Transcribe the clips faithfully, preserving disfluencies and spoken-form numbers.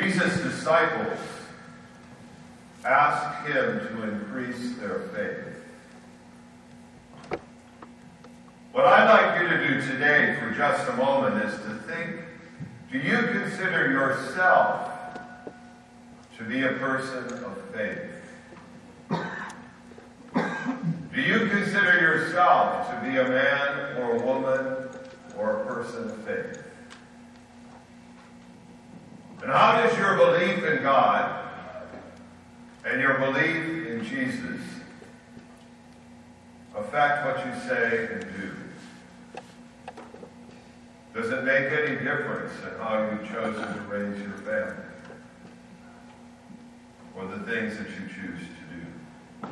Jesus' disciples asked him to increase their faith. What I'd like you to do today for just a moment is to think, do you consider yourself to be a person of faith? Do you consider yourself to be a man or a woman or a person of faith? And how does your belief in God and your belief in Jesus affect what you say and do? Does it make any difference in how you've chosen to raise your family or the things that you choose to do?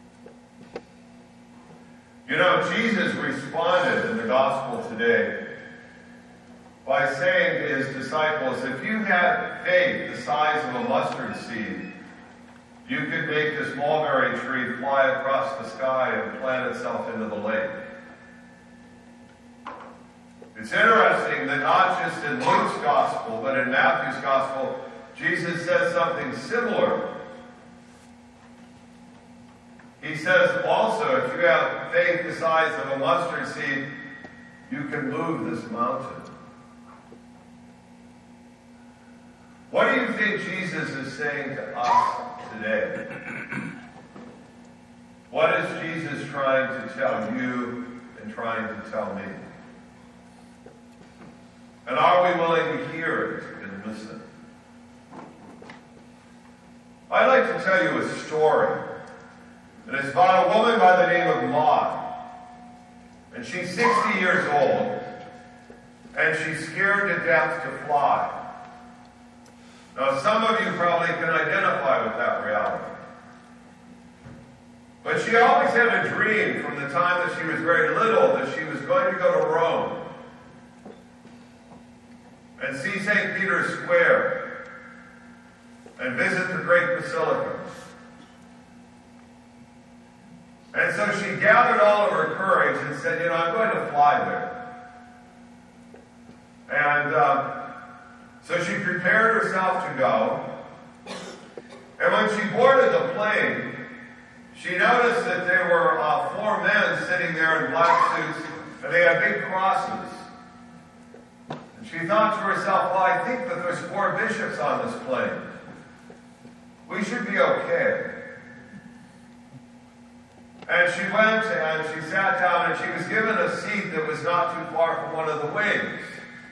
You know, Jesus responded in the gospel today by saying to his disciples, if you had faith the size of a mustard seed, you could make this mulberry tree fly across the sky and plant itself into the lake. It's interesting that not just in Luke's gospel, but in Matthew's gospel, Jesus says something similar. He says also, if you have faith the size of a mustard seed, you can move this mountain. What do you think Jesus is saying to us today? What is Jesus trying to tell you and trying to tell me? And are we willing to hear it and listen? I'd like to tell you a story. And it's about a woman by the name of Maud. And she's sixty years old. And she's scared to death to fly. Now, some of you probably can identify with that reality. But she always had a dream from the time that she was very little that she was going to go to Rome and see Saint Peter's Square and visit the great basilica. And so she gathered all of her courage and said, you know, I'm going to fly there. And um, so she prepared herself to go. And when she boarded the plane, she noticed that there were uh, four men sitting there in black suits, and they had big crosses. And she thought to herself, well, I think that there's four bishops on this plane. We should be okay. And she went and she sat down and she was given a seat that was not too far from one of the wings.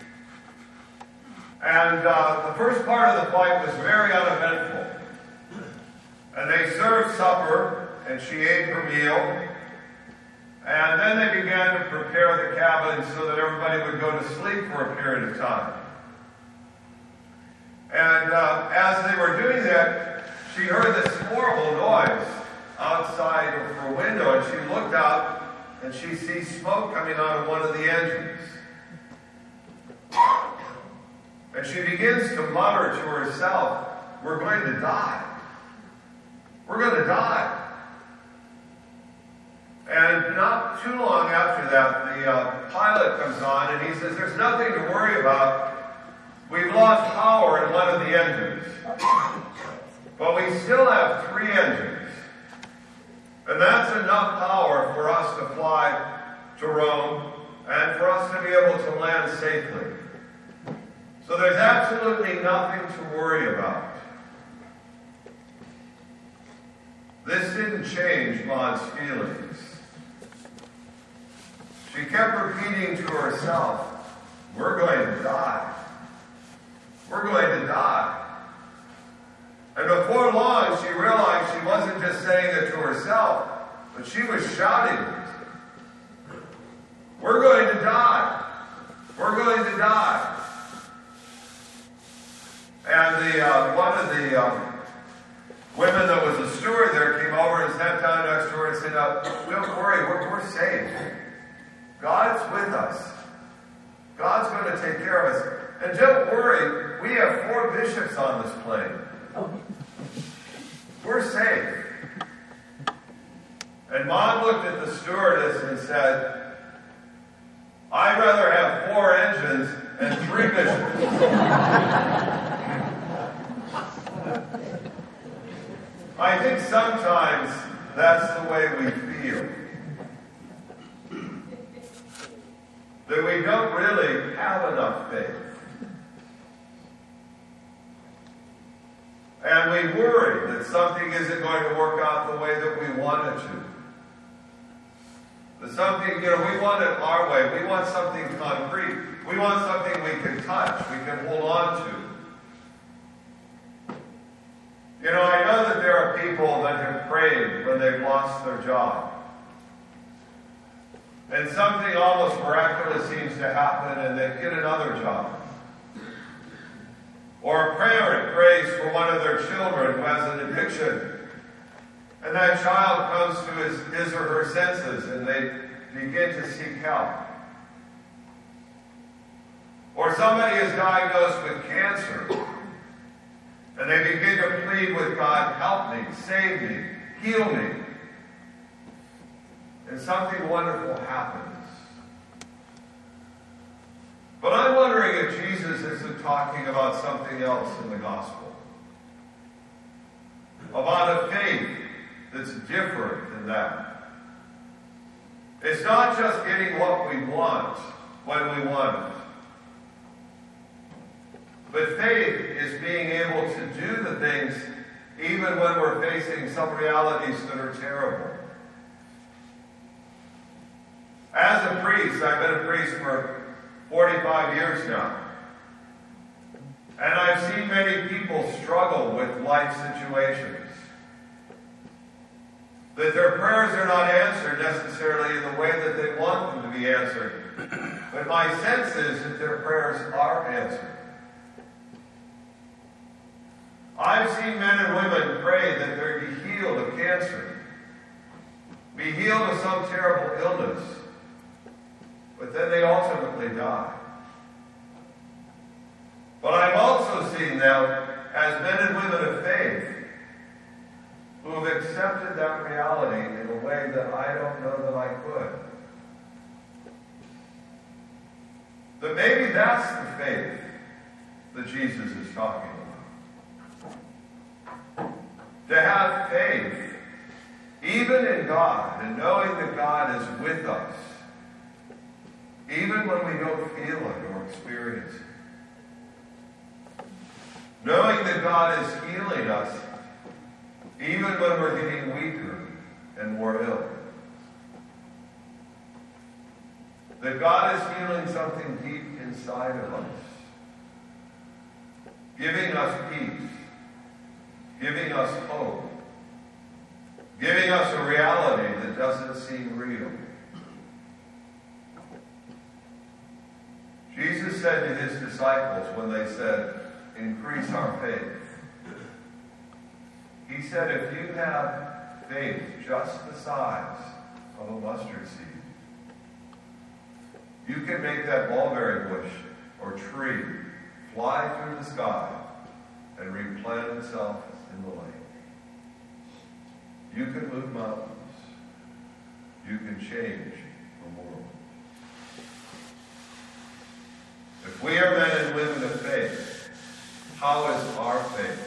And uh, the first part of the flight was very uneventful. And they served supper and she ate her meal. And then they began to prepare the cabin so that everybody would go to sleep for a period of time. And uh, as they were doing that, she heard this horrible noise outside of her window, and she looked out and she sees smoke coming out of one of the engines. And she begins to mutter to herself, we're going to die. We're going to die. And not too long after that, the uh, pilot comes on and he says, there's nothing to worry about. We've lost power in one of the engines. But we still have three engines. And that's enough power for us to fly to Rome and for us to be able to land safely. So there's absolutely nothing to worry about. This didn't change Maud's feelings. She kept repeating to herself, we're going to die. We're going to die. And before long, she realized she wasn't just saying it to herself, but she was shouting it. We're going to die. We're going to die. And the uh, one of the um, women that was a steward there came over and sat down next to her and said, uh, don't worry, we're, we're safe. God's with us. God's going to take care of us. And don't worry, we have four bishops on this plane. We're safe. And Maud looked at the stewardess and said, I'd rather have four engines and three bishops. I think sometimes that's the way we feel. That we don't really have enough faith. And we worry that something isn't going to work out the way that we want it to. That something, you know, we want it our way. We want something concrete. We want something we can touch, we can hold on to. You know, I know that there are people that have prayed when they've lost their job. And something almost miraculous seems to happen and they get another job. Or a parent prays for one of their children who has an addiction. And that child comes to his, his or her senses and they begin to seek help. Or somebody is diagnosed with cancer and they begin to plead with God, help me, save me, heal me. And something wonderful happens. But I'm wondering if Jesus isn't talking about something else in the gospel. About a faith that's different than that. It's not just getting what we want when we want it. But faith is being able to do the things even when we're facing some realities that are terrible. As a priest, I've been a priest for forty-five years now. And I've seen many people struggle with life situations. That their prayers are not answered necessarily in the way that they want them to be answered. But my sense is that their prayers are answered. I've seen men and women pray that they be healed of cancer, be healed of some terrible illness, but then they ultimately die. But I've also seen them as men and women of faith who have accepted that reality in a way that I don't know that I could. But maybe that's the faith that Jesus is talking about. To have faith, even in God, and knowing that God is with us, even when we don't feel it or experience it. Knowing that God is healing us, even when we're getting weaker and more ill. That God is healing something deep inside of us, giving us peace, giving us hope, giving us a reality that doesn't seem real. Jesus said to his disciples when they said, increase our faith. He said, if you have faith just the size of a mustard seed, you can make that mulberry bush or tree fly through the sky and replant itself in the lake. You can move mountains. You can change the world. If we are men and women of faith, how is our faith